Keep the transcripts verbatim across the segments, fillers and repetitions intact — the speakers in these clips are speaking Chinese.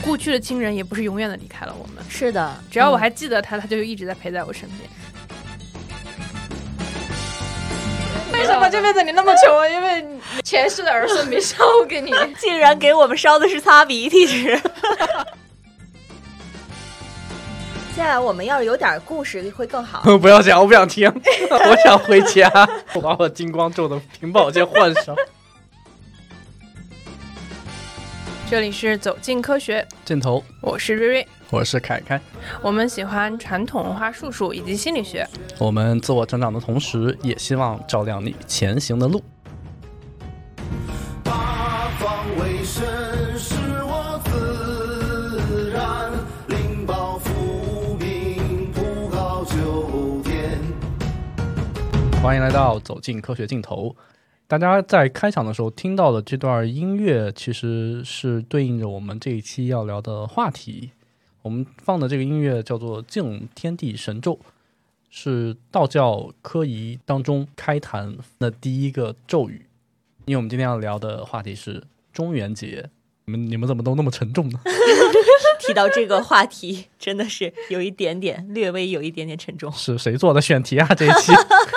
故去的亲人也不是永远的离开了我们。 是的， 只要我还记得他，他就一直在陪在我身边。 为什么这辈子你那么穷啊？因为前世的儿孙没烧给你， 竟然给我们烧的是擦鼻涕纸。接下来我们要是有点故事会更好。 不要讲，我不想听，我想回家。我把我金光咒的屏保先换上。 这里是走进科学镜头， 我是瑞瑞， 我是凯凯。 我们喜欢传统文化术数以及心理学， 我们自我成长的同时，也希望照亮你前行的路。 八方为生是我自然，灵宝福明普告九天。 欢迎来到走进科学镜头。大家在开场的时候听到的这段音乐，其实是对应着我们这一期要聊的话题。我们放的这个音乐叫做《敬天地神咒》，是道教科仪当中开坛的第一个咒语。因为我们今天要聊的话题是中元节，你们你们怎么都那么沉重呢？ 提到这个话题，真的是有一点点，略微有一点点沉重。 是谁做的选题啊？这一期？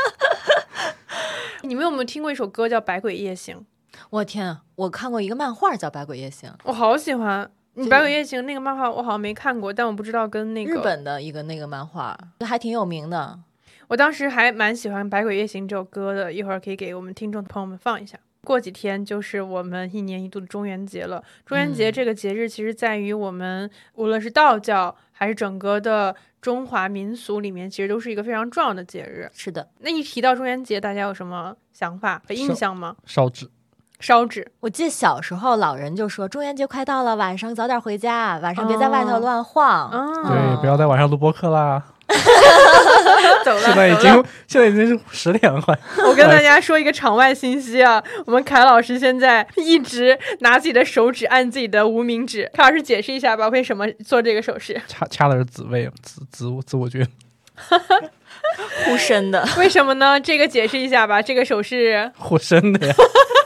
你们有没有听过一首歌叫《百鬼夜行》？ 我天啊，我看过一个漫画叫《百鬼夜行》， 我好喜欢。你《百鬼夜行》那个漫画我好像没看过，但我不知道跟那个日本的一个那个漫画还挺有名的。 我当时还蛮喜欢《百鬼夜行》这首歌的，一会儿可以给我们听众朋友们放一下。过几天就是我们一年一度的中元节了。中元节这个节日其实在于我们、嗯、无论是道教还是整个的中华民俗里面，其实都是一个非常重要的节日。 是的。 那一提到中元节，大家有什么想法和印象吗？ 烧纸。 烧纸。 我记得小时候老人就说中元节快到了，晚上早点回家，晚上别在外头乱晃、 哦、 对，不要在晚上录播客啦。 走了， 现在已经现在已经是十点了，快！ 我跟大家说一个场外信息啊，我们凯老师现在一直拿自己的手指按自己的无名指。凯老师解释一下吧，为什么做这个手势？ 掐掐的是自卫，自自自我觉护身的。 为什么呢？这个解释一下吧，这个手势护身的呀。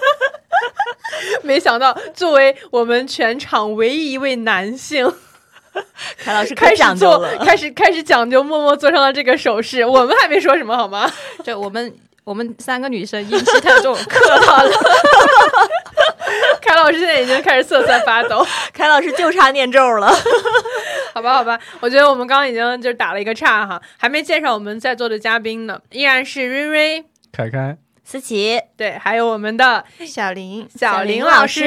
没想到作为我们全场唯一一位男性， 凯老师开始讲究了， 开始开始讲究，默默做上了这个手势。我们还没说什么好吗？ 就我们我们三个女生阴气太重，克他了。 凯老师现在已经开始瑟瑟发抖， 凯老师就差念咒了。 好吧好吧，我觉得我们刚刚已经就打了一个岔哈，还没介绍我们在座的嘉宾呢，依然是瑞瑞、 凯凯、 思琪， 对，还有我们的小林小林老师。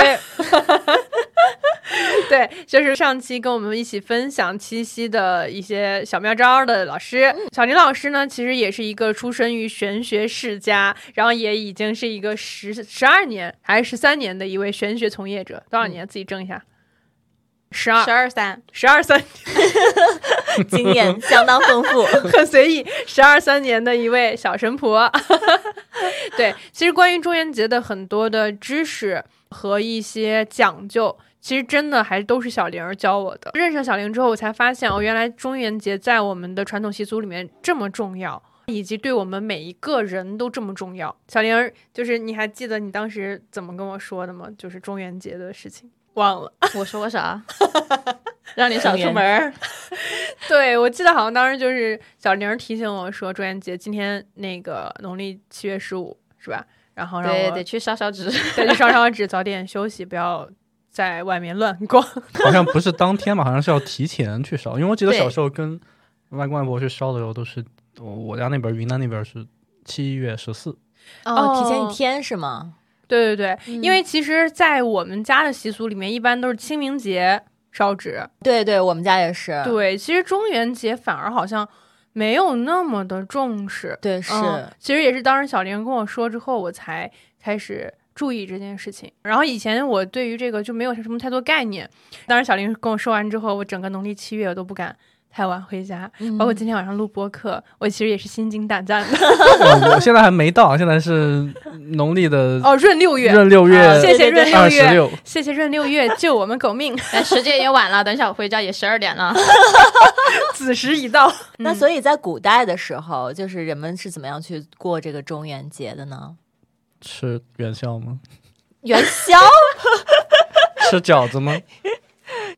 对，就是上期跟我们一起分享七夕的一些小妙招的老师。小林老师呢，其实也是一个出身于玄学世家，然后也已经是一个十十二年还是十三年的一位玄学从业者。多少年？自己争一下。十二十二三十二三， 经验相当丰富， 很随意。十二三年的一位小神婆。对，其实关于中元节的很多的知识和一些讲究，其实真的还都是小玲教我的。认识了小玲之后，我才发现哦，原来中元节在我们的传统习俗里面这么重要，以及对我们每一个人都这么重要。小玲，就是你还记得你当时怎么跟我说的吗？就是中元节的事情。忘了我说过啥？让你少出门。 对，我记得好像当时就是小玲提醒我说，中元节今天那个农历七月十五是吧？然后让我对得去烧烧纸， 得去烧烧纸，早点休息，不要在外面乱逛。 好像不是当天吧，好像是要提前去烧。因为我记得小时候跟外公外婆去烧的时候，都是我家那边云南那边是七月十四。 哦，提前一天是吗？ 对对对、嗯，因为其实在我们家的习俗里面，一般都是清明节烧纸。 对对，我们家也是。 对，其实中元节反而好像没有那么的重视。 对，是、 嗯。其实也是当时小玲跟我说之后，我才开始注意这件事情。然后以前我对于这个就没有什么太多概念。当时小玲跟我说完之后，我整个农历七月我都不敢太晚回家、嗯、包括今天晚上录播客，我其实也是心惊胆战的。 我现在还没到，现在是农历的哦，闰六月， 闰六月、 啊、谢谢闰六月， 二十六， 谢谢闰六月救我们狗命。 但时间也晚了，等一下我回家也十二点了。 子时已到。 那所以在古代的时候，就是人们是怎么样去过这个中元节的呢？ 吃元宵吗？ 元宵？ 吃饺子吗？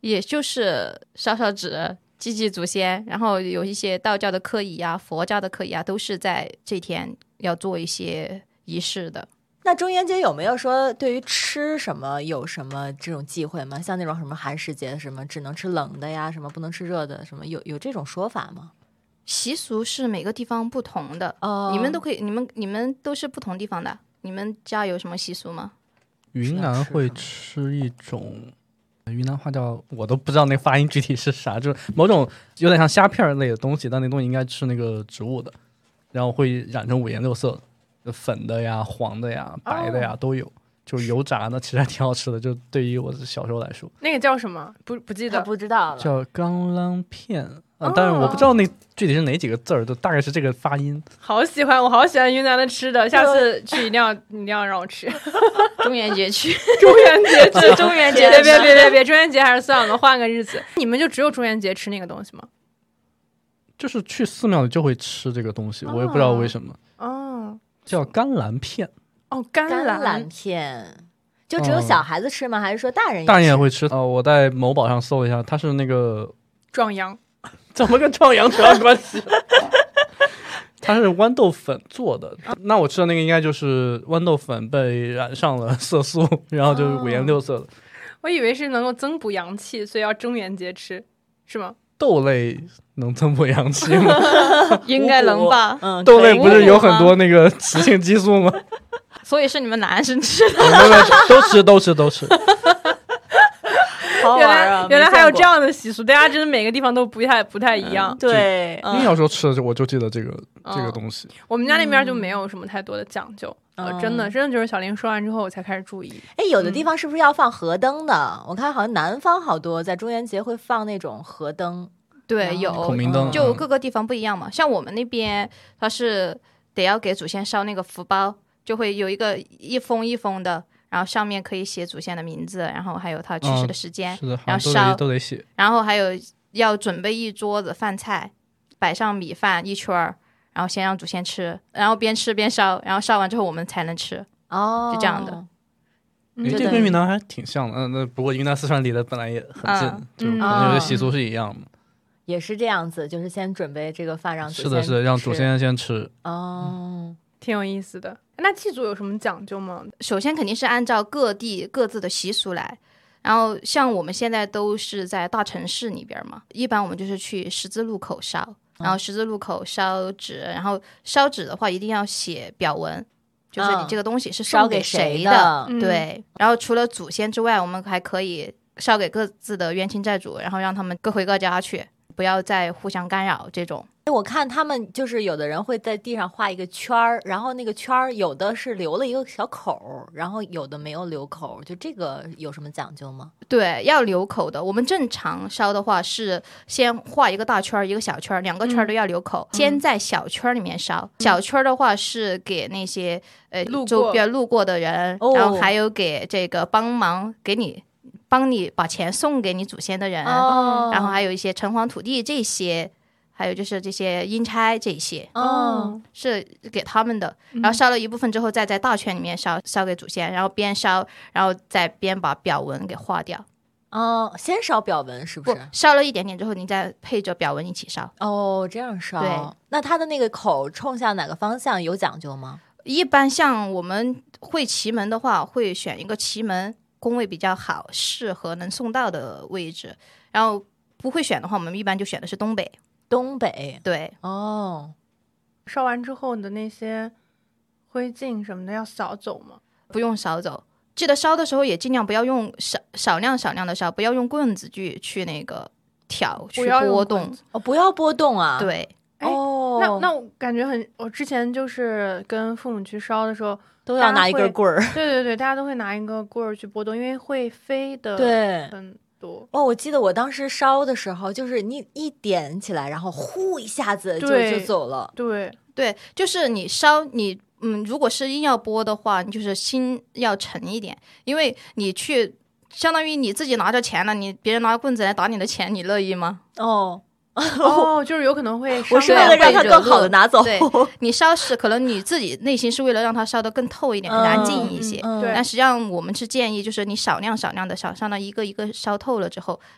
也就是烧烧纸祭祭祖先，然后有一些道教的科仪啊、佛教的科仪啊，都是在这天要做一些仪式的。 那中元节有没有说对于吃什么有什么这种忌讳吗？像那种什么寒食节，什么只能吃冷的呀，什么不能吃热的，什么有有这种说法吗？ 习俗是每个地方不同的， 哦， 你们都可以，你们你们都是不同地方的，你们家有什么习俗吗？ 云南会吃一种云南话叫，我都不知道那发音具体是啥，就是某种有点像虾片类的东西，但那东西应该是那个植物的，然后会染成五颜六色，粉的呀、黄的呀、白的呀、 哦、 都有，就是油炸的，其实还挺好吃的。就对于我小时候来说， 那个叫什么？不不记得， 不知道了。 叫钢啷片啊，但是我不知道那具体是哪几个字儿，就大概是这个发音。 好喜欢，我好喜欢云南的吃的，下次去一定要一定要让我吃。 中元节去， 中元节吃， 中元节别别别别别，中元节还是算了，换个日子。你们就只有中元节吃那个东西吗？ 就是去寺庙里就会吃这个东西，我也不知道为什么。 哦， 叫甘蓝片。 哦，甘蓝蓝片。就只有小孩子吃吗？哦、还是说大人也吃？ 大人也会吃。哦、呃，我在某宝上搜了一下，它是那个壮阳， 怎么跟壮阳扯上关系？它是豌豆粉做的，那我吃的那个应该就是豌豆粉被染上了色素，然后就是五颜六色的。哦、 我以为是能够增补阳气，所以要中元节吃，是吗？ 豆类能增补阳气吗？ 应该能吧。 嗯， 豆类不是有很多那个雌性激素吗？ 所以是你们男生吃的， 都吃都吃都吃。 好原来、 啊、 原来还有这样的习俗，大家真的每个地方都不太不太一样。 嗯、对， 你小时候吃的我就记得这个、 嗯、 这个东西。 我们家那边就没有什么太多的讲究，嗯、呃，真的真的就是小玲说完之后我才开始注意。 哎，有的地方是不是要放河灯的？嗯、我看好像南方好多在中元节会放那种河灯。 对，有孔明灯， 就各个地方不一样嘛。像我们那边，它是得要给祖先烧那个福包，就会有一个一封一封的，然后上面可以写祖先的名字，然后还有他去世的时间， 哦、是的， 然后烧都得写。 然后还有要准备一桌子饭菜，摆上米饭一圈儿，然后先让祖先吃，然后边吃边烧，然后烧完之后我们才能吃。 哦， 就这样的。 嗯、这跟云南还挺像的，嗯，那不过云南四川离得本来也很近，嗯、就可能有些习俗是一样的。 也是这样子，就是先准备这个饭让祖先吃。 是的，是的，让祖先先吃。 哦、 嗯，挺有意思的。那祭祖有什么讲究吗？ 首先肯定是按照各地各自的习俗来。然后像我们现在都是在大城市里边嘛，一般我们就是去十字路口烧，然后十字路口烧纸，然后烧纸的话一定要写表文，就是你这个东西是送给谁的。 的嗯、 对。然后除了祖先之外，我们还可以烧给各自的冤亲债主，然后让他们各回各家去。不要再互相干扰这种。 我看他们就是有的人会在地上画一个圈儿，然后那个圈儿有的是留了一个小口，然后有的没有留口，就这个有什么讲究吗？ 对，要留口的。我们正常烧的话是先画一个大圈一个小圈，两个圈都要留口、嗯、先在小圈里面烧、嗯、小圈的话是给那些呃周边路过的人、哦、然后还有给这个帮忙给你帮你把钱送给你祖先的人、 哦、 然后还有一些城隍土地这些，还有就是这些阴差这些， 哦， 是给他们的。然后烧了一部分之后，再在大圈里面烧，烧给祖先，然后边烧，然后再边把表文给划掉。 哦，先烧表文是不是？ 不，烧了一点点之后，你再配着表文一起烧。 哦，这样烧。 对， 那它的那个口冲向哪个方向有讲究吗？ 一般像我们会奇门的话，会选一个奇门宫位比较好，适合能送到的位置。然后不会选的话，我们一般就选的是东北。 东北， 对。 哦， 烧完之后的那些灰烬什么的要扫走吗？ 不用扫走，记得烧的时候也尽量不要用少少量少量的烧，不要用棍子去去那个挑去拨动。 哦，不要拨动啊。 对。 哦， 那那我感觉很，我之前就是跟父母去烧的时候， 都要拿一根棍儿。 对对对，大家都会拿一个棍儿去拨动，因为会飞的。 对。 很多哦，我记得我当时烧的时候，就是你一点起来，然后呼一下子就就走了。 对对，就是你烧你嗯，如果是硬要拨的话，你就是心要沉一点，因为你去相当于你自己拿着钱了，你别人拿棍子来打你的钱，你乐意吗？ 哦。 哦，就是有可能会我是为了让他更好的拿走。 对，你烧是可能你自己内心是为了让它烧得更透一点、干净一些。 嗯嗯、 但实际上我们是建议，就是你少量少量的烧，烧到一个一个烧透了之后，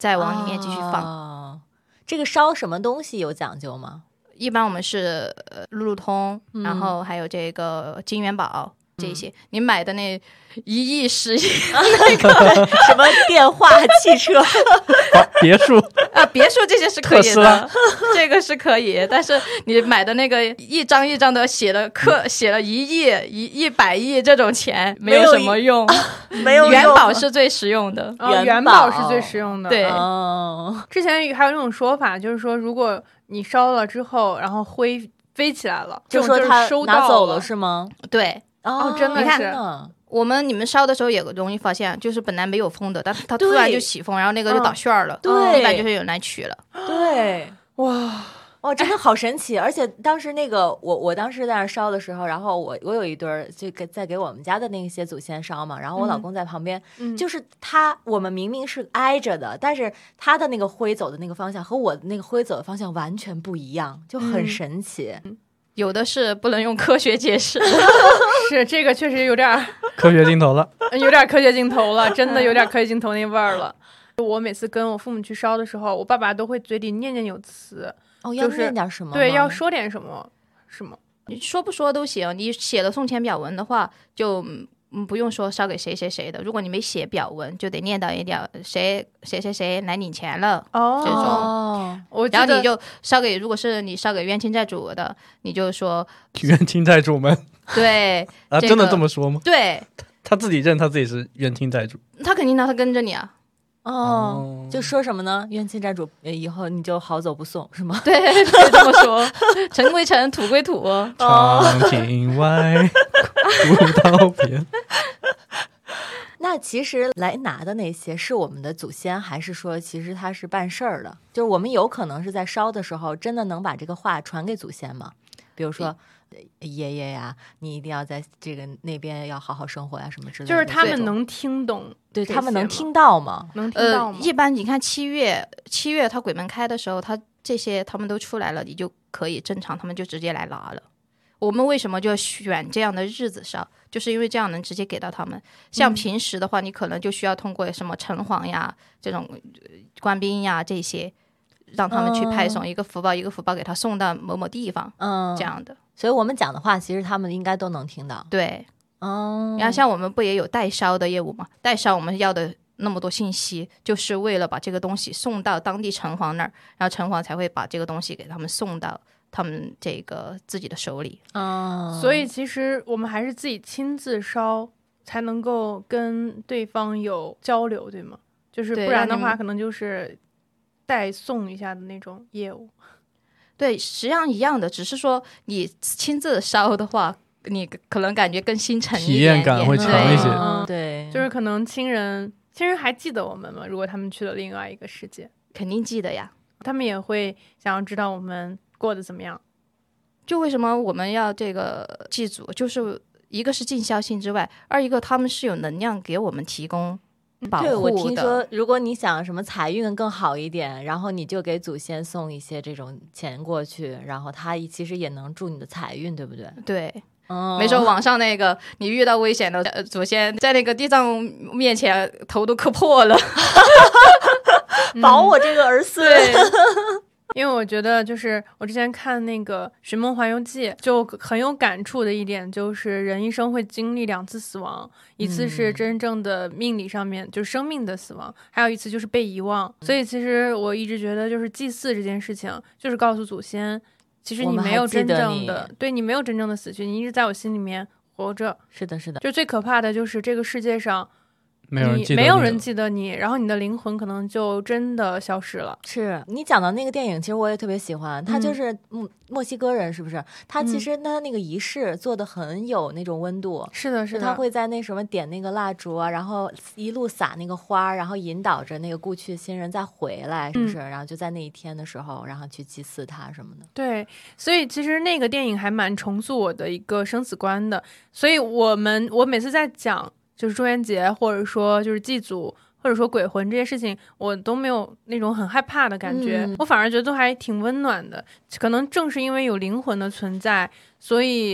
再往里面继续放。 哦，这个烧什么东西有讲究吗？ 一般我们是呃路路通， 嗯然后还有这个金元宝。这些你买的那一亿十亿什么电话、汽车、 别墅啊，别墅这些是可以特斯拉的，这个是可以。但是你买的那个一张一张的写了刻写了一亿、一一百亿这种钱，没有什么用。 没有用元宝是最实用的。 哦元元宝宝是最实用的。 对哦， 之前还有一种说法，就是说如果你烧了之后，然后灰飞起来了，这种就说他就是收到拿走了了是吗？ 对， 哦， 真的是呢我们你们烧的时候也容易发现，就是本来没有风的，但它对突然就起风，然后那个就倒旋儿了， 对一般就是有人来取了。 对。 哇， 哇，真的好神奇！而且当时那个我，我当时在那儿烧的时候，然后我我有一对儿就给在给我们家的那些祖先烧嘛，然后我老公在旁边， 嗯就是他，我们明明是挨着的，但是他的那个灰走的那个方向和我的那个灰走的方向完全不一样，就很嗯神奇。 有的是不能用科学解释。 是这个确实有点儿科学镜头了。 有点科学镜头了，真的有点科学镜头那味儿了。我每次跟我父母去烧的时候，我爸爸都会嘴里念念有词， 哦，要就是念点什么吗？ 对，要说点什么什么。 你说不说都行，你写了送钱表文的话，就嗯不用说烧给谁谁谁的。如果你没写表文，就得念叨一点谁谁谁谁来领钱了。 哦， 这种哦， 我记得然后你就烧给，如果是你烧给冤亲债主的，你就说冤亲债主们对啊， 这个真的这么说吗？ 对， 他自己认他自己是冤亲债主。 他肯定让他跟着你啊。 哦，就说什么呢？冤亲债主，呃以后你就好走不送，是吗？ 对，可以这么说，尘归尘，土归土。 长亭外，古道边。 那其实来拿的那些是我们的祖先，还是说其实他是办事儿的？就是我们有可能是在烧的时候，真的能把这个话传给祖先吗？比如说。爷爷呀，你一定要在这个那边要好好生活呀，什么之类的。 就是他这种们能听懂， 对他们能听到吗？ 能听到呃吗？， 一般你看七月，七月他鬼门开的时候，他这些他们都出来了，你就可以正常，他们就直接来拿了。我们为什么就选这样的日子烧？就是因为这样能直接给到他们。像平时的话，你可能就需要通过什么城隍呀、这种官兵呀这些，让他们去派送一个福报一个福报给他送到某某地方， 嗯， 这样的。 所以我们讲的话，其实他们应该都能听到。 对， 嗯， 然后像我们不也有代烧的业务吗？代烧我们要的那么多信息，就是为了把这个东西送到当地城隍那儿，然后城隍才会把这个东西给他们送到他们这个自己的手里。 嗯， 所以其实我们还是自己亲自烧，才能够跟对方有交流，对吗？就是对不然的话， 让你们可能就是代送一下的那种业务。 对，实际上一样的，只是说你亲自烧的话，你可能感觉更新诚一体点验感会对强一些嗯对， 就是可能亲人亲人还记得我们吗？如果他们去了另外一个世界， 肯定记得呀。 他们也会想要知道我们过得怎么样。 就为什么我们要这个祭祖，就是一个是尽孝心之外，二一个他们是有能量给我们提供保护的。 对，我听说，如果你想什么财运更好一点，然后你就给祖先送一些这种钱过去，然后他其实也能助你的财运，对不对？ 对。 嗯， 没说网上那个，你遇到危险的呃祖先在那个地藏面前头都磕破了， 保我这个儿孙。 对， 因为我觉得，就是我之前看那个《寻梦环游记》，就很有感触的一点，就是人一生会经历两次死亡，一次是真正的命理上面，就是生命的死亡，还有一次就是被遗忘。所以其实我一直觉得，就是祭祀这件事情，就是告诉祖先，其实你没有真正的，对你没有真正的死去，你一直在我心里面活着。 是的，是的。 就最可怕的就是这个世界上。 没有人记得你没有人记得你，然后你的灵魂可能就真的消失了。 是你讲的那个电影，其实我也特别喜欢。他就是墨墨西哥人，是不是？他其实他那个仪式做的很有那种温度。 是的，是的。 他会在那什么点那个蜡烛啊，然后一路撒那个花，然后引导着那个故去新人再回来，是不是？ 嗯、 然后就在那一天的时候，然后去祭祀他什么的。 对，所以其实那个电影还蛮重塑我的一个生死观的。所以我们我每次在讲。就是中元节，或者说就是祭祖，或者说鬼魂这些事情，我都没有那种很害怕的感觉， 嗯、 我反而觉得都还挺温暖的。可能正是因为有灵魂的存在，所以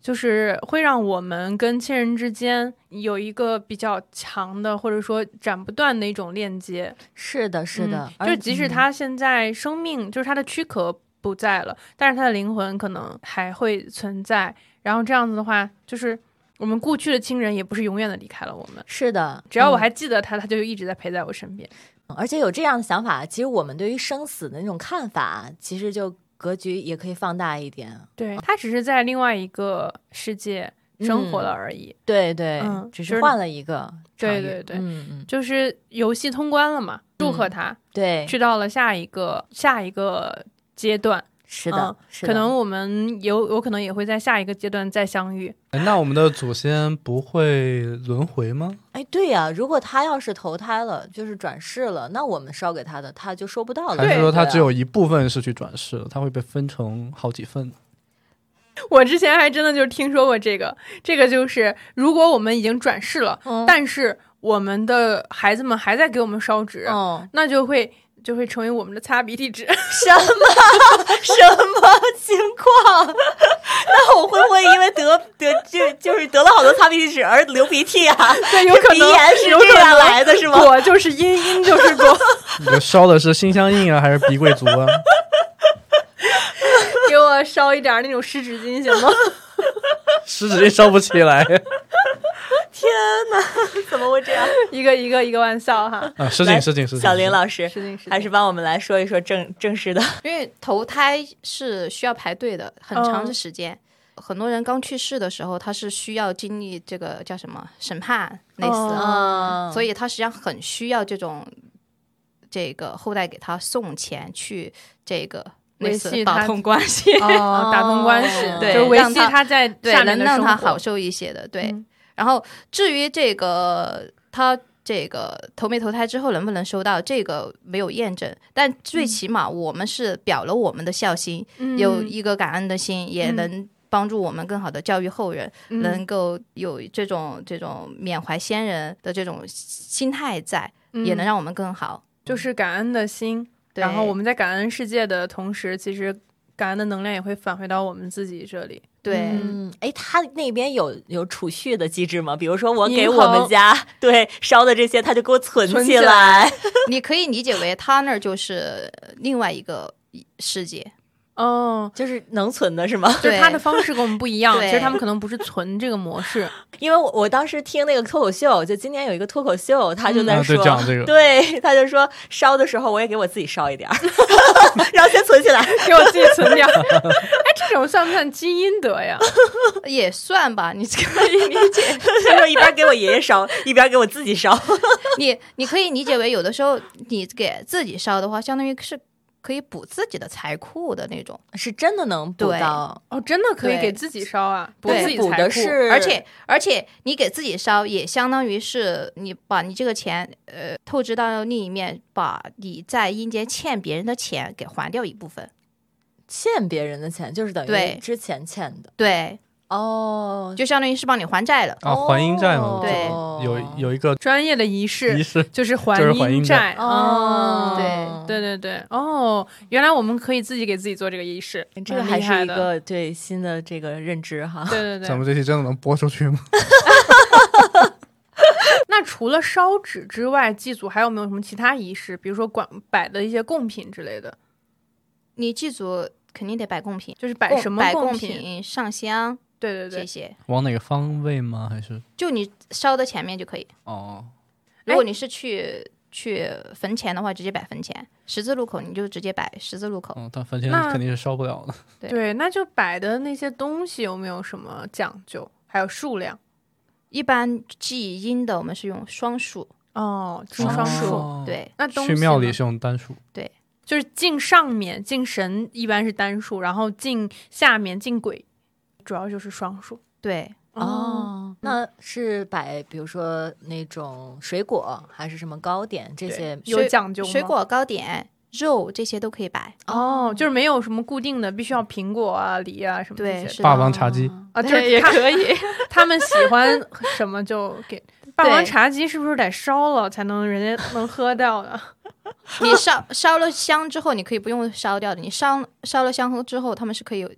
就是会让我们跟亲人之间有一个比较强的，或者说斩不断的一种链接。 是的，是的， 嗯、就即使他现在生命、嗯、就是他的躯壳不在了，但是他的灵魂可能还会存在。然后这样子的话，就是我们故去的亲人也不是永远的离开了我们。 是的， 只要我还记得他，嗯、他就一直在陪在我身边。 而且有这样的想法，其实我们对于生死的那种看法，其实就格局也可以放大一点。 对，他只是在另外一个世界生活了而已。 嗯、对对、 嗯， 只是换了一个。 对对对， 嗯嗯， 就是游戏通关了嘛，祝贺他。 嗯、对， 去到了下一个下一个阶段。 是的， 嗯、 是的， 可能我们有有可能也会在下一个阶段再相遇。 那我们的祖先不会轮回吗？ 哎，对呀、啊，如果他要是投胎了，就是转世了，那我们烧给他的他就收不到了。 还是说他只有一部分是去转世了，他会被分成好几份？ 我之前还真的就听说过这个，这个就是如果我们已经转世了，嗯、但是我们的孩子们还在给我们烧纸， 嗯、 那就会。就会成为我们的擦鼻涕纸。 什么什么情况？那我会不会因为得得就就是得了好多擦鼻涕纸而流鼻涕啊？ 对，有可能鼻炎是这样来的，是吗？ 果就是因，因就是果。 你这烧的是心相印啊，还是鼻贵族啊？ 给我烧一点那种湿纸巾行吗？ 湿纸巾烧不起来。 天哪，怎么会这样？ 一个一个一个玩笑哈！ 啊，失敬失敬失敬。 小林老师， 失敬失敬， 还是帮我们来说一说正正式的。 因为投胎是需要排队的，很长的时间。嗯、很多人刚去世的时候，他是需要经历这个叫什么审判类似， 哦、 所以他实际上很需要这种这个后代给他送钱去这个。 维系打通关系哦，打通关系， 对， 就维系他在下面的生活， 能让他好受一些的，对。嗯、然后至于这个他这个投没投胎之后能不能收到，这个没有验证，但最起码我们是表了我们的孝心，嗯、有一个感恩的心，嗯、也能帮助我们更好的教育后人，嗯、能够有这种这种缅怀先人的这种心态在，嗯、也能让我们更好， 就是感恩的心。然后我们在感恩世界的同时，其实感恩的能量也会返回到我们自己这里。 对， 嗯，哎，他那边有有储蓄的机制吗？比如说我给我们家对烧的这些，他就给我存起来。 起来你可以理解为他那儿就是另外一个世界。 哦， 就是能存的是吗？ 就是他的方式跟我们不一样，其实他们可能不是存这个模式。 因为我我当时听那个脱口秀，就今年有一个脱口秀，他就在说， 嗯啊、对, 讲这个对，他就说烧的时候我也给我自己烧一点然后先存起来， 给我自己存掉。哎，这种算不算基因德呀？ 也算吧，你可以理解。 他说一边给我爷爷烧，一边给我自己烧。 你你可以理解为有的时候你给自己烧的话，相当于是。可以补自己的财库的那种， 是真的能补到哦，真的可以给自己烧啊，补自己补的是， 而且而且你给自己烧也相当于是你把你这个钱呃透支到另一面，把你在阴间欠别人的钱给还掉一部分， 欠别人的钱就是等于之前欠的， 对。 哦， 就相当于是帮你还债了啊，还阴债嘛， 对， 有有一个专业的仪式， 仪式就是还阴债。 哦， 对对对对，哦，原来我们可以自己给自己做这个仪式， 这个还是一个对新的这个认知哈。 对对对， 咱们这期真的能播出去吗？ 那除了烧纸之外，祭祖还有没有什么其他仪式？比如说管摆的一些贡品之类的？ 你祭祖肯定得摆贡品， 就是摆什么贡品？ 上香。 对对对， 这些往哪个方位吗？还是就你烧的前面就可以哦。 如果你是去去坟前的话，直接摆坟前；十字路口你就直接摆十字路口。 嗯，但坟前肯定是烧不了的。 对, 对，那就摆的那些东西有没有什么讲究？还有数量？ 一般祭阴的我们是用双数哦，用双数。 哦、 对， 那东西去庙里是用单数。 对， 就是进上面进神一般是单数，然后进下面进鬼主要就是双数。 对哦，那是摆比如说那种水果还是什么糕点这些有讲究吗？ 水果糕点肉这些都可以摆哦，就是没有什么固定的必须要苹果啊梨啊什么这些。 霸王茶姬啊，就是也可以他们喜欢什么就给。霸王茶姬是不是得烧了才能人家能喝掉的？ 你烧烧了香之后你可以不用烧掉的，你烧烧了香之后他们是可以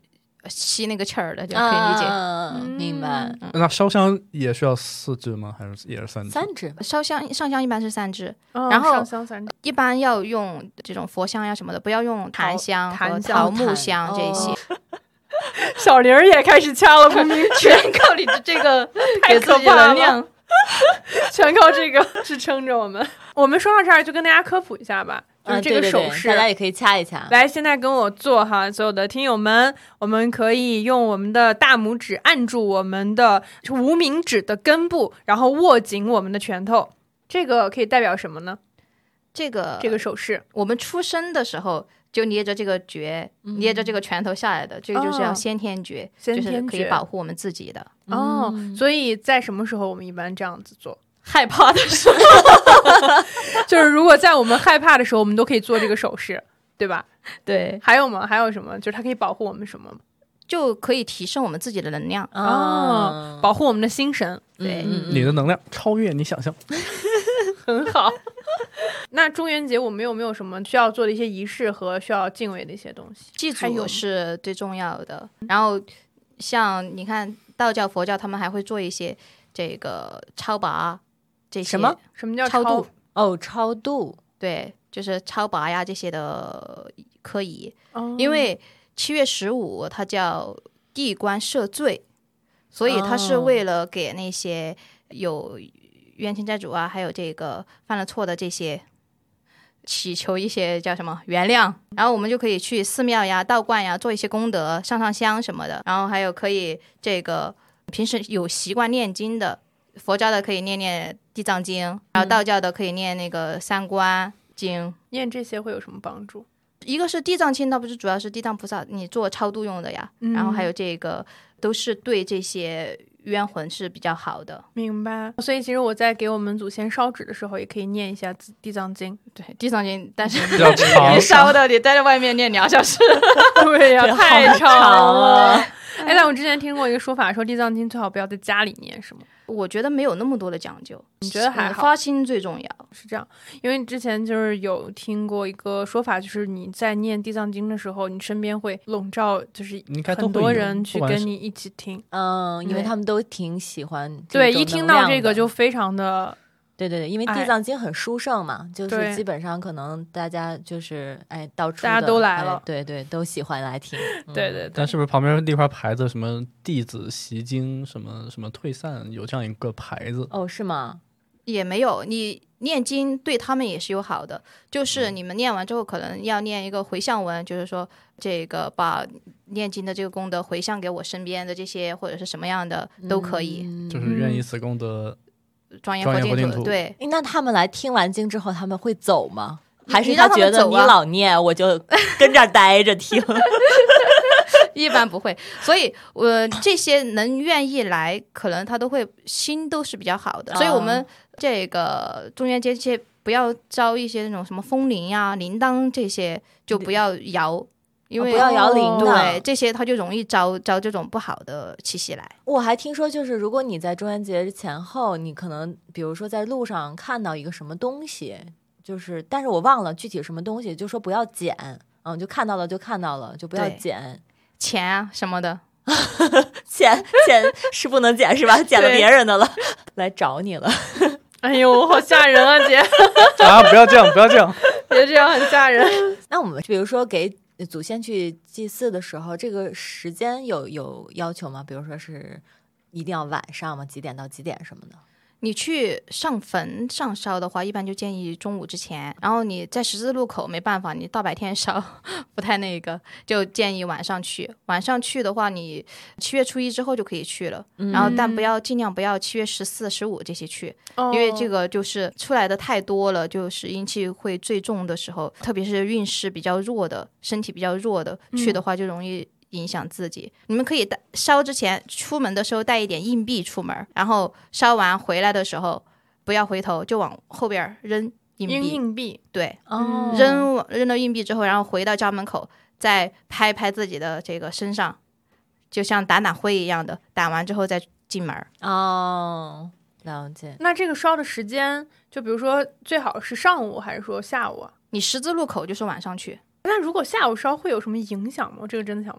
吸那个气儿的，就可以理解。 啊、明白。 嗯那烧香也需要四支吗？还是也是三支？ 三支。 烧香上香一般是三支， 哦然后上香三支一般要用这种佛香呀什么的，不要用檀香和檀香桃木香这些。 哦小玲儿也开始掐了无名指， 全靠你的这个太给自己可怕了能量。 全靠这个支撑着我们。我们说到这儿，就跟大家科普一下吧，就是这个啊对对对手势， 大家也可以掐一掐。 来，现在跟我做哈，所有的听友们，我们可以用我们的大拇指按住我们的无名指的根部，然后握紧我们的拳头。这个可以代表什么呢？ 这个这个手势， 我们出生的时候就捏着这个诀， 嗯捏着这个拳头下来的，这个就是要先天诀， 先就是可以天诀保护我们自己的。 哦， 嗯所以在什么时候我们一般这样子做？ 害怕的时候， 就是如果在我们害怕的时候，我们都可以做这个手势，对吧？ 对， 还有吗？还有什么？就是它可以保护我们什么吗？ 就可以提升我们自己的能量。 哦，保护我们的心神， 对嗯嗯你的能量超越你想象。 很好。那中元节我们有没有什么需要做的一些仪式和需要敬畏的一些东西？ 祭还有祖是最重要的。然后像你看道教、佛教，他们还会做一些这个超拔这些什么什么叫超度？ 哦，超度。 对，就是超拔呀这些的科仪。 哦因为七月十五它叫地官赦罪，所以它是哦为了给那些有冤亲债主啊，还有这个犯了错的这些祈求一些叫什么原谅，然后我们就可以去寺庙呀、道观呀做一些功德，上上香什么的。然后还有可以这个平时有习惯念经的，佛教的可以念念地藏经，然后道教的可以念那个三观经。 念这些会有什么帮助？ 一个是地藏经，那不是主要是地藏菩萨你做超度用的呀， 嗯然后还有这个都是对这些冤魂是比较好的。 明白。所以其实我在给我们祖先烧纸的时候，也可以念一下《地藏经》。 对，地藏经，但是比较长你烧的，你待在外面念两小时。 对呀、 这太好长了。 啊！ 哎，但我之前听过一个说法，说《地藏经》最好不要在家里念，是吗？ 我觉得没有那么多的讲究， 你觉得还好嗯发心最重要。 是这样，因为之前就是有听过一个说法，就是你在念《地藏经》的时候，你身边会笼罩，就是应该都很多会有人去不管是跟你一起听。 嗯，因为对他们都挺喜欢这对， 种一听到这能量的个就非常的对对对，因为哎地藏经很殊胜嘛，就对是基本上可能大家就是哎到处大家的哎都来了对对，都喜欢来听。嗯对对对， 但是不是旁边立块牌子，什么弟子习经，什么什么退散，有这样一个牌子？ 哦，是吗？ 也没有，你念经对他们也是有好的，就是你们念完之后，可能要念一个回向文，就是说这个把念经的这个功德回向给我身边的这些或者是什么样的都可以。 嗯就是愿以此功德。 庄严庄严佛净土， 佛净土对， 诶那他们来听完经之后，他们会走吗？还是你让他觉得你们走啊老念，我就跟这儿待着听？ 一般不会。所以，我、这些能愿意来，可能他都会心都是比较好的。所以我们这个中元节这些不要招一些那种什么风铃呀、铃铛这些，就不要摇。因为、 哦不要摇铃对铛这些，它就容易招招这种不好的气息来。 我还听说，就是如果你在中元节前后，你可能比如说在路上看到一个什么东西，就是但是我忘了具体什么东西，就说不要捡，嗯，就看到了就看到了，就不要对捡。 钱啊什么的， 捡捡是不能捡是吧？捡了对别人的了，来找你了。 哎呦，好吓人啊，姐！ 啊，不要这样，不要这样。 别这样，很吓人。 那我们比如说给祖先去祭祀的时候，这个时间有有要求吗？比如说是一定要晚上吗？几点到几点什么的？ 你去上坟上烧的话，一般就建议中午之前。然后你在十字路口没办法，你大白天烧不太那个，就建议晚上去。晚上去的话，你七月初一之后就可以去了。然后但不要尽量不要七月十四、十五这些去， 因因为这个就是出来的太多了，就是阴气会最重的时候，特别是运势比较弱的、身体比较弱的去的话，就容易影响自己。你们可以带烧之前出门的时候带一点硬币出门，然后烧完回来的时候不要回头，就往后边扔硬币。 硬硬币， 对， 哦扔扔到硬币之后，然后回到家门口再拍拍自己的这个身上，就像打打灰一样的，打完之后再进门。 哦，了解。 那这个烧的时间，就比如说最好是上午还是说下午啊？ 你十字路口就是晚上去。 那如果下午烧会有什么影响吗？我这个真的想问。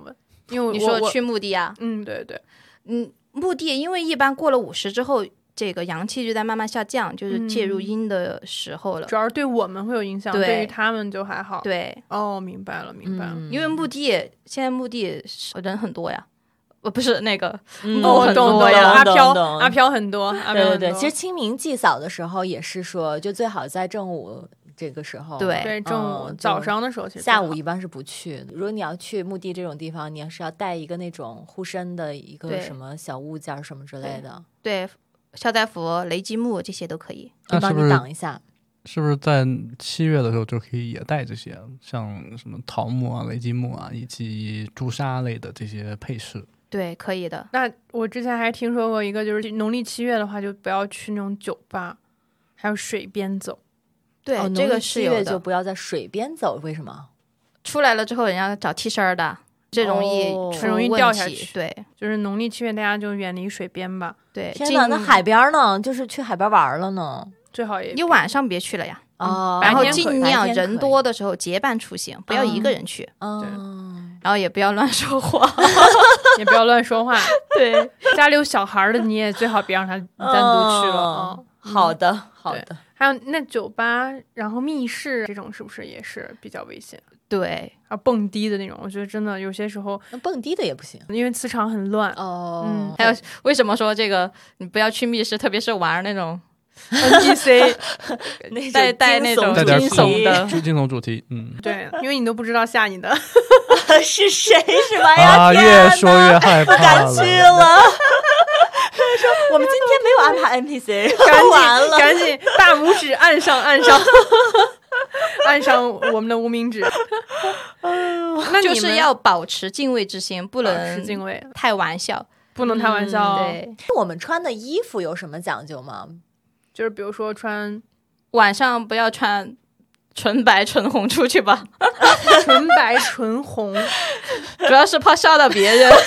因为我你说我去墓地啊？ 嗯，对对， 嗯，墓地因为一般过了五十之后，这个阳气就在慢慢下降，就是介入阴的时候了。 主要是对我们会有影响， 对对于他们就还好。 对， 哦，明白了，明白了。 嗯因为墓地现在墓地人很多呀，呃，不是那个嗯哦，我很懂懂， 多呀阿飘懂懂阿飘很多，阿飘对对对， 很多其实清明祭扫的时候也是说，就最好在正午这个时候。 对对中午嗯早上的时候，其实下最好午一般是不去。如果你要去墓地这种地方，你要是要带一个那种护身的一个对什么小物件儿什么之类的， 对消灾符、雷击木这些都可以。 帮你那是不是挡一下。 是不是在七月的时候就可以也带这些，像什么桃木啊、雷击木啊，以及朱砂类的这些配饰？ 对，可以的。 那我之前还听说过一个，就是农历七月的话，就不要去那种酒吧，还有水边走。 对， 哦， 这个农历七月是有的。 就不要在水边走，为什么？ 出来了之后，人家找替身儿的，这容易哦出很容易问掉下题去对就是农历七月，大家就远离水边吧， 对， 天哪，那尽海边呢？就是去海边玩了呢。 最好也你晚上别去了呀。 哦， 然后白天可以尽量白天人可以， 多的时候结伴出行，不要一个人去， 嗯， 然后也不要乱说话。 也不要乱说话。 对， 家里有小孩的，你也最好别让他单独去了啊。 嗯好的，好对的。 还有那酒吧，然后密室这种是不是也是比较危险？ 对， 啊，蹦迪的那种，我觉得真的有些时候， 那蹦迪的也不行因为磁场很乱。 哦。 嗯还有为什么说这个你不要去密室，特别是玩那种 N P C 那带带那种带点惊恐悚的惊惊悚主题，嗯。 对，因为你都不知道吓你的。 是谁是吧？呀， 啊， 天越说哪越害怕不敢去了。 了。说我们今天没有安排 N P C， 赶完了， 紧赶紧大拇指按上按上按上我们的无名指。那你们就是要保持敬畏之心，不保能持敬畏， 太玩笑。 不能开玩笑哦。 对， 我们穿的衣服有什么讲究吗？ 就是比如说穿晚上不要穿纯白纯红出去吧， 纯白纯红， 主要是怕吓到别人。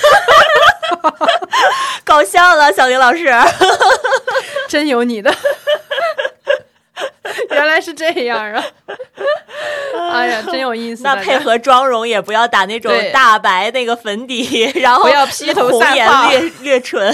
搞笑了，小林老师。 真有你的。原来是这样啊！哎呀，真有意思。大家那配合妆容也不要打那种对大白那个粉底，然后不要披头红颜散发略略唇。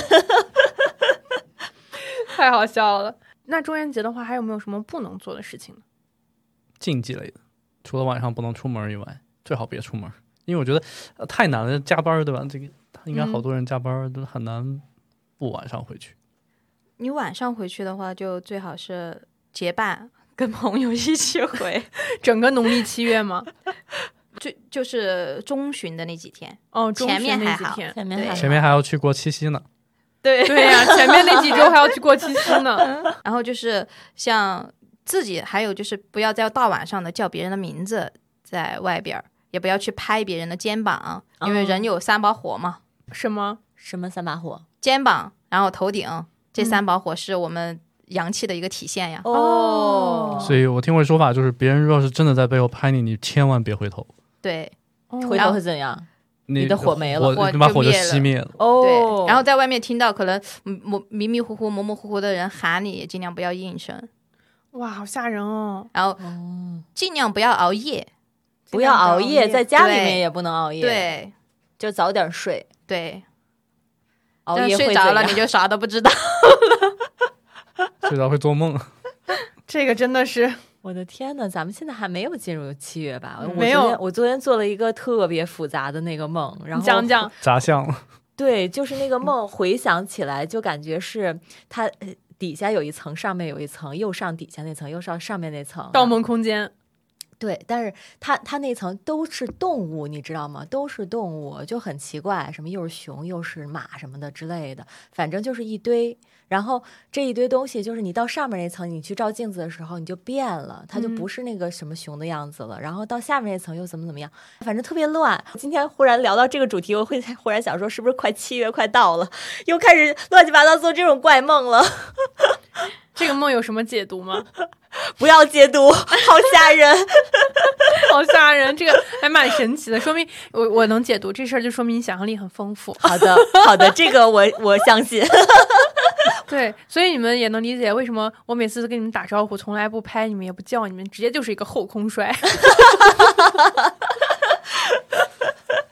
太好笑了。那中元节的话，还有没有什么不能做的事情呢？ 禁忌类的，除了晚上不能出门以外，最好别出门，因为我觉得、呃、太难了，加班对吧？这个应该好多人加班都很难不晚上回去。 你晚上回去的话，就最好是结伴跟朋友一起回， 整个农历七月吗？ 就就是中旬的那几天。 哦，中前面旬那还好几天。 对前面还前面还要去过七夕呢。 对对呀、前面那几周还要去过七夕呢。 然后就是像自己，还有就是不要在大晚上的叫别人的名字在外边儿，也不要去拍别人的肩膀，因为人有三把火嘛， 什么？ 什么三把火？ 肩膀，然后头顶这三把火是我们阳气的一个体现呀。 哦所以我听过说法，就是别人要是真的在背后拍你，你千万别回头， 对回头会怎样？ 你你的火没了火你把火就就灭了熄灭了。 哦对，然后在外面听到可能嗯模迷迷糊糊、模模糊糊的人喊你，也尽量不要应声， 哇，好吓人哦！ 然后哦尽量不要熬夜。 不要熬夜，在家里对面也不能熬夜，， 对就早点睡。 对， 熬这样夜会怎样睡着了你就啥都不知道。 睡着会做梦。 这个真的是我的天呐，咱们现在还没有进入七月吧？我没有昨天我昨天做了一个特别复杂的那个梦，然后你讲讲。 杂项了。 对，就是那个梦，回想起来就感觉是它呃底下有一层，上面有一层，右上底下那层，右上上面那层。 盗梦空间， 对，但是它它那层都是动物，你知道吗？都是动物，就很奇怪，什么又是熊又是马什么的之类的，反正就是一堆。然后这一堆东西，就是你到上面那层，你去照镜子的时候，你就变了，它就不是那个什么熊的样子了。然后到下面那层又怎么怎么样，反正特别乱。今天忽然聊到这个主题，我会忽然想说，是不是快七月快到了，又开始乱七八糟做这种怪梦了？ 这个梦有什么解读吗？ 不要解读，好吓人。 好吓人，这个还蛮神奇的，说明我我能解读这事儿，就说明你想象力很丰富。 好的，好的，这个我我相信。 对，所以你们也能理解为什么我每次跟你们打招呼，从来不拍你们，也不叫你们，直接就是一个后空摔。 你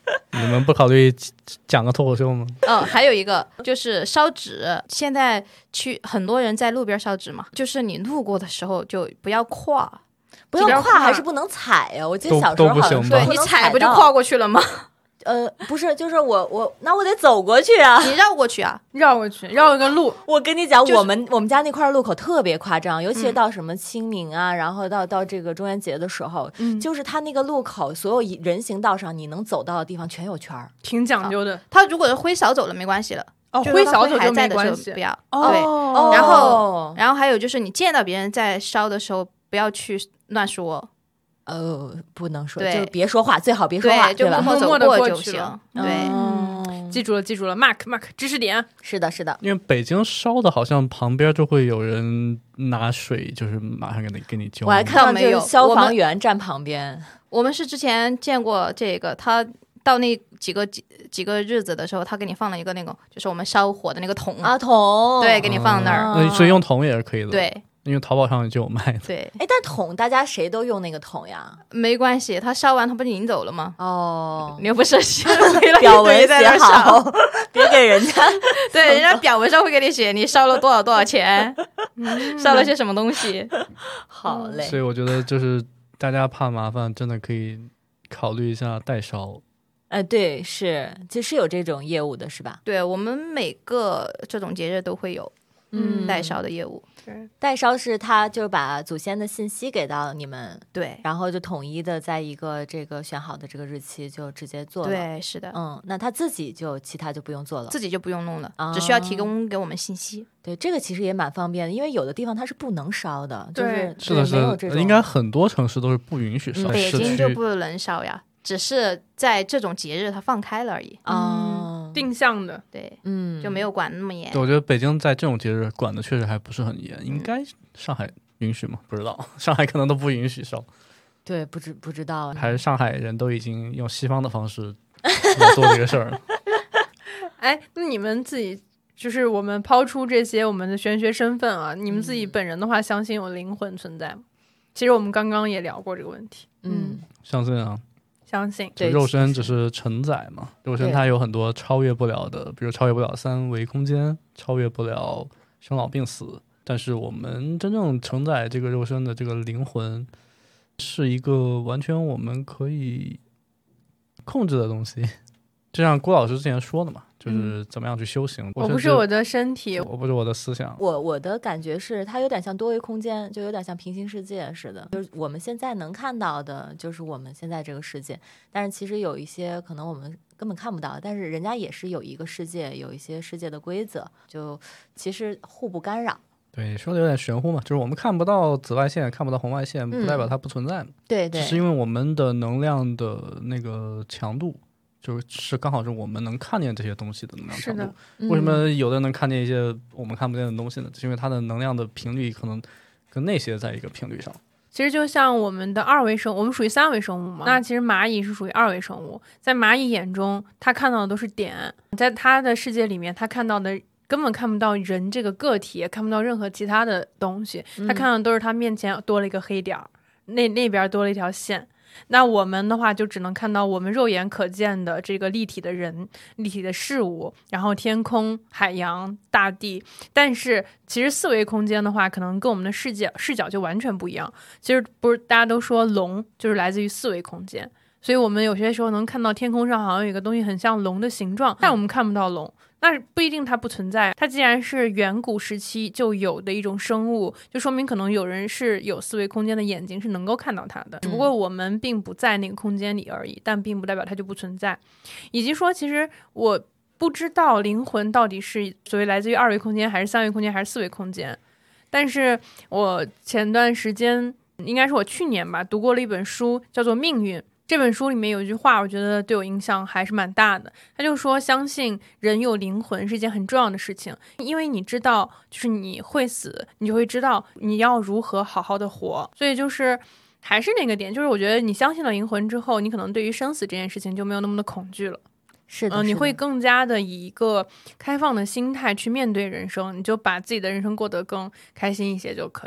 你们不考虑讲个脱口秀吗？ 哦，还有一个就是烧纸，现在去很多人在路边烧纸嘛，就是你路过的时候就不要跨， 不要跨还是不能踩呀、啊？我记得小时候好像对你踩不就跨过去了吗？ 呃，不是，就是我我那我得走过去啊， 你绕过去啊， 绕过去，绕一个路。 我跟你讲， 就是、 我们我们家那块路口特别夸张，尤其是到什么清明啊，嗯、然后到到这个中元节的时候，嗯、就是它那个路口所有人行道上你能走到的地方全有圈儿， 挺讲究的。 它如果是挥扫走了没关系了。 哦，挥扫走就没关系， 不要。 哦、 对， 哦、 然后然后还有就是你见到别人在烧的时候，不要去乱说。 呃，不能说，就别说话，最好别说话， 对吧？ 默默的过就行。对、 嗯，记住了，记住了 ，mark mark 知识点。 是的，是的。 因为北京烧的，好像旁边就会有人拿水，就是马上给你给你浇。 我还看到就是消防员站旁边。 我, 我们是之前见过这个，他到那几个几几个日子的时候，他给你放了一个那个，就是我们烧火的那个桶啊桶， 对，给你放那儿。 嗯、所以用桶也是可以的。 对。 因为淘宝上就有卖的。 对， 哎，但桶大家谁都用那个桶呀？ 没关系，他烧完他不是引走了吗？ 哦， 你又不是表文写好，别给人家。 对，人家表文上会给你写你烧了多少多少钱，嗯、烧了些什么东西。 好嘞。 所以我觉得就是大家怕麻烦，真的可以考虑一下代烧。 呃，对，是，其实有这种业务的，是吧？ 对，我们每个这种节日都会有。嗯，代烧的业务， 对， 代烧是他就把祖先的信息给到你们， 对， 然后就统一的在一个这个选好的这个日期就直接做了， 对，是的， 嗯，那他自己就其他就不用做了， 自己就不用弄了， 啊、 只需要提供给我们信息。 对，这个其实也蛮方便的，因为有的地方它是不能烧的， 对， 就是是的，是的，应该很多城市都是不允许烧， 嗯、北京就不能烧呀。只是在这种节日它放开了而已啊、 嗯，定向的， 对， 嗯， 就没有管那么严。 对，我觉得北京在这种节日管的确实还不是很严，应该上海允许吗？不知道，上海可能都不允许烧。 对，不知不知道， 还是上海人都已经用西方的方式来做这个事儿了。 哎，那你们自己就是我们抛出这些我们的玄学身份啊，你们自己本人的话，相信有灵魂存在吗？其实我们刚刚也聊过这个问题。 嗯， 相信啊。 相信就肉身只是承载嘛，肉身它有很多超越不了的，比如超越不了三维空间，超越不了生老病死，但是我们真正承载这个肉身的这个灵魂是一个完全我们可以控制的东西，就像郭老师之前说的嘛，就是怎么样去修行、嗯、 我不是我的身体， 我不是我的思想， 我我的感觉是它有点像多维空间，就有点像平行世界似的，就是我们现在能看到的就是我们现在这个世界，但是其实有一些可能我们根本看不到，但是人家也是有一个世界，有一些世界的规则，就其实互不干扰。 对，说的有点玄乎嘛，就是我们看不到紫外线，看不到红外线，不代表它不存在嘛、嗯、 对对， 只是因为我们的能量的那个强度就是刚好是我们能看见这些东西的能量强度。 嗯、 为什么有的能看见一些我们看不见的东西呢？就是因为它的能量的频率可能跟那些在一个频率上。 其实就像我们的二维生物，我们属于三维生物嘛，那其实蚂蚁是属于二维生物，在蚂蚁眼中，它看到的都是点，在它的世界里面，它看到的根本看不到人这个个体，也看不到任何其他的东西，它看到的都是它面前多了一个黑点儿，那那边多了一条线。那我们的话就只能看到我们肉眼可见的这个立体的人、立体的事物，然后天空、海洋、大地。但是其实四维空间的话，可能跟我们的视角视角就完全不一样。其实不是大家都说龙就是来自于四维空间，所以我们有些时候能看到天空上好像有一个东西很像龙的形状，但我们看不到龙。那不一定它不存在，它既然是远古时期就有的一种生物，就说明可能有人是有四维空间的眼睛是能够看到它的，只不过我们并不在那个空间里而已，但并不代表它就不存在。以及说其实我不知道灵魂到底是所谓来自于二维空间还是三维空间还是四维空间，但是我前段时间应该是我去年吧，读过了一本书叫做《命运》。这本书里面有一句话我觉得对我影响还是蛮大的，他就说相信人有灵魂是一件很重要的事情，因为你知道就是你会死，你就会知道你要如何好好的活。所以就是还是那个点，就是我觉得你相信了灵魂之后，你可能对于生死这件事情就没有那么的恐惧了。 是的、 呃、你会更加的以一个开放的心态去面对人生，你就把自己的人生过得更开心一些就可以了。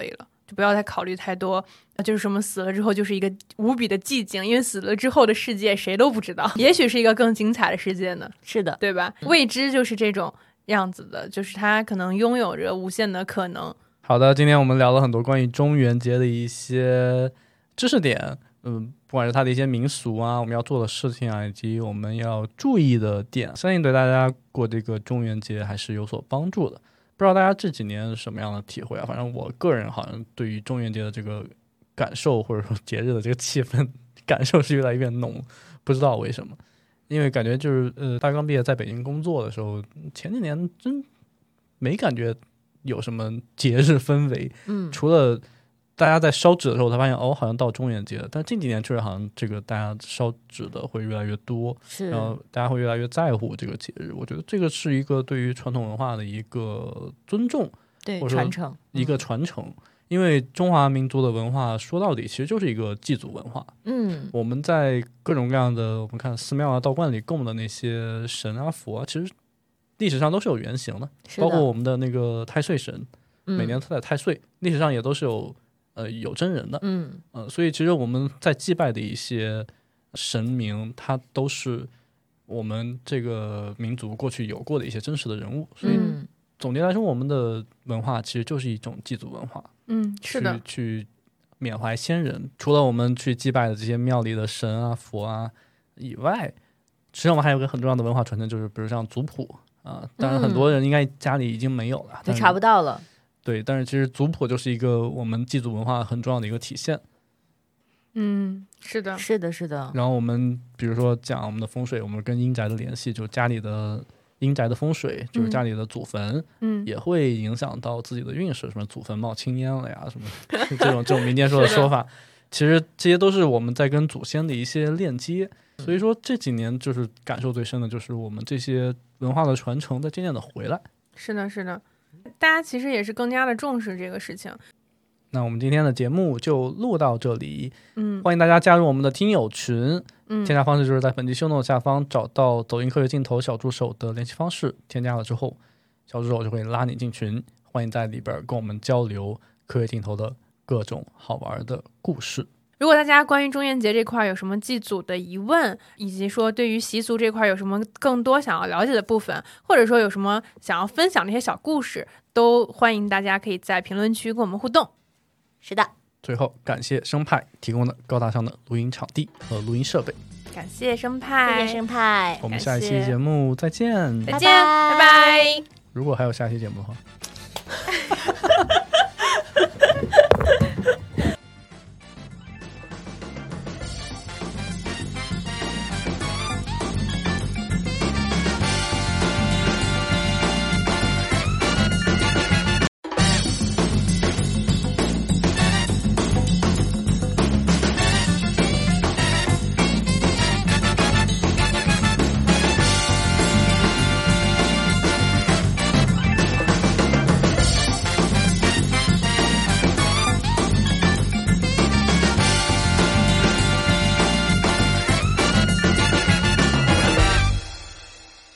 就不要再考虑太多，就是什么死了之后就是一个无比的寂静，因为死了之后的世界谁都不知道，也许是一个更精彩的世界呢。 是的， 对吧？未知就是这种样子的，就是它可能拥有着无限的可能。 好的，今天我们聊了很多关于中元节的一些知识点，嗯，不管是它的一些民俗啊，我们要做的事情啊，以及我们要注意的点，相信对大家过这个中元节还是有所帮助的。不知道大家这几年什么样的体会啊？反正我个人好像对于中元节的这个感受，或者说节日的这个气氛感受是越来越浓，不知道为什么。因为感觉就是呃，大刚毕业在北京工作的时候，前几年真没感觉有什么节日氛围， 嗯， 除了大家在烧纸的时候才发现哦，好像到中元节了。但近几年确实好像这个大家烧纸的会越来越多， 是， 然后大家会越来越在乎这个节日。我觉得这个是一个对于传统文化的一个尊重， 对， 或者说传承， 一个传承。因为中华民族的文化说到底其实就是一个祭祖文化。 嗯， 我们在各种各样的我们看寺庙啊、道观里供的那些神啊、佛啊，其实历史上都是有原型的， 是的包括我们的那个太岁神， 嗯每年在太岁，历史上也都是有呃有真人的。 嗯呃，所以其实我们在祭拜的一些神明，它都是我们这个民族过去有过的一些真实的人物。所以嗯， 总结来说，我们的文化其实就是一种祭祖文化。 嗯，是的， 去去缅怀先人。除了我们去祭拜的这些庙里的神啊、佛啊以外，实际上我们还有个很重要的文化传承，就是比如像族谱啊。当然，很多人应该家里已经没有了， 就查不到了。 对，但是其实族谱就是一个我们祭祖文化很重要的一个体现。 嗯，是的， 是的，是的。 然后我们比如说讲我们的风水，我们跟阴宅的联系，就家里的阴宅的风水，就是家里的祖坟， 嗯， 也会影响到自己的运势，什么祖坟冒青烟了呀，什么这种这种民间说的说法，其实这些都是我们在跟祖先的一些链接。所以说这几年就是感受最深的就是我们这些文化的传承在渐渐的回来。 是的，是的，大家其实也是更加的重视这个事情。 那我们今天的节目就录到这里， 嗯， 欢迎大家加入我们的听友群。 嗯， 添加方式就是在本期show note下方找到走进科学镜头小助手的联系方式，添加了之后，小助手就会拉你进群，欢迎在里边跟我们交流科学镜头的各种好玩的故事。 如果大家关于中元节这块有什么祭祖的疑问，以及说对于习俗这块有什么更多想要了解的部分，或者说有什么想要分享的一些小故事，都欢迎大家可以在评论区跟我们互动。 是的， 最后感谢生派提供的高大上的录音场地和录音设备， 感谢生派， 谢谢生派， 我们下一期节目再见。 再见，拜拜。 如果还有下期节目的话